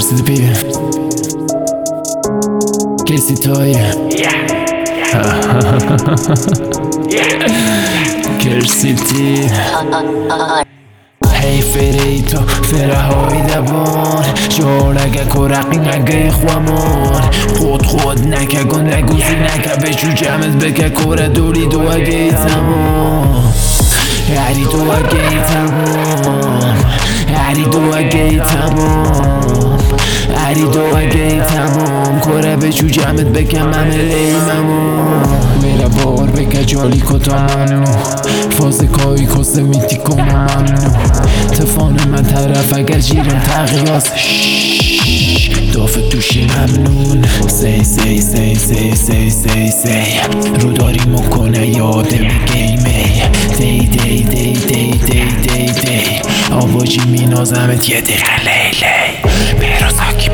Kersipi Kersitoy Kersiti Hey فريتو فرهاي دبان جونگه کرقینگه خوامان خود نکه گنگوزی نکه بشو جمعت بکه کره دوری دو اگه تمام یاری دو اگه تمام یاری دو اگه تمام یاری دو اگه تمام کره بشو جمعت بکه مملی ممام میره بار بکه جالی کتا ممنو فاز کایی کسته میتی کنم ممنو تفان من طرف اگر جیرم تغیاز دافت توشی ممنون سی رو داری مکنه یاده به گیمه دی آواجی می نازمت یه دقیقه لیلی بروزاکی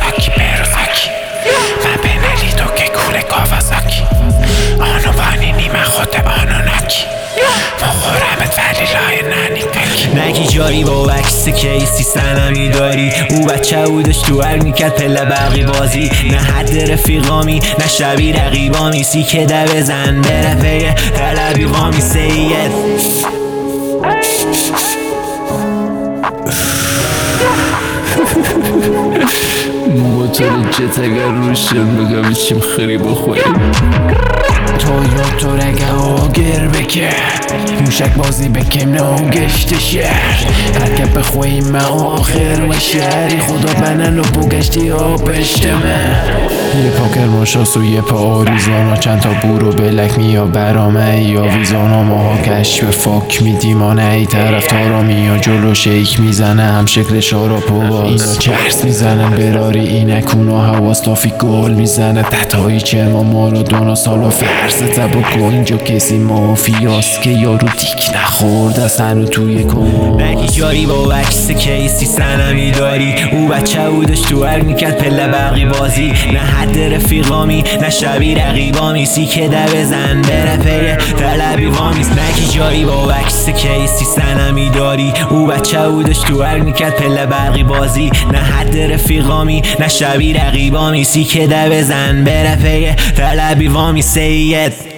من بنلی تو که کوله کاوازاکی آنو بانی نیمه خود آنو نکی مخورمت ولی لای ننی پک نگی جاری با عکس کیسی سنمی داری او بچه بودش تو هر میکرد پله برقی بازی نه حد رفیقامی نه شبی رقیبامی سی که ده بزن بره پی طلبی وامی سید موتور جت اگر روشم بگم چیم خری بخوریم تو رگه آگر بکر موشک بازی بکم ناگشت شهر هرکه بخواییم من آخر و شهری خدا بنن و بگشتی ها پشتمه یه پاکر ماشاس و یه پا آریزانا چند تا بورو بلک میا برامه یا ویزانا ماها کشف فاک میدیم آنه ای طرف تارا میا جلو شیک میزنه هم شکل شارا پواس اینا چرس میزنن براری اینکونا حواس تافی گل میزنه تحتایی چه ما رو دونا سالا فرس تبا کن اینجا کسی مافیاست که یارو دیک نخورد از هنو توی کن نگی جاری با عکس کیسی سنمی داری او بچه بودش تو هر میکرد پله برقی بازی نه حد رفیقامی نه شبی رقیبامی سی که ده بزن بره پی طلبی وامیست نگی جاری با عکس کیسی سنمی داری او بچه بودش تو هر میکرد پله برقی بازی نه حد رفیقامی نه شبی رقیبامی سی که ده بزن بره پی طلبی وامی سید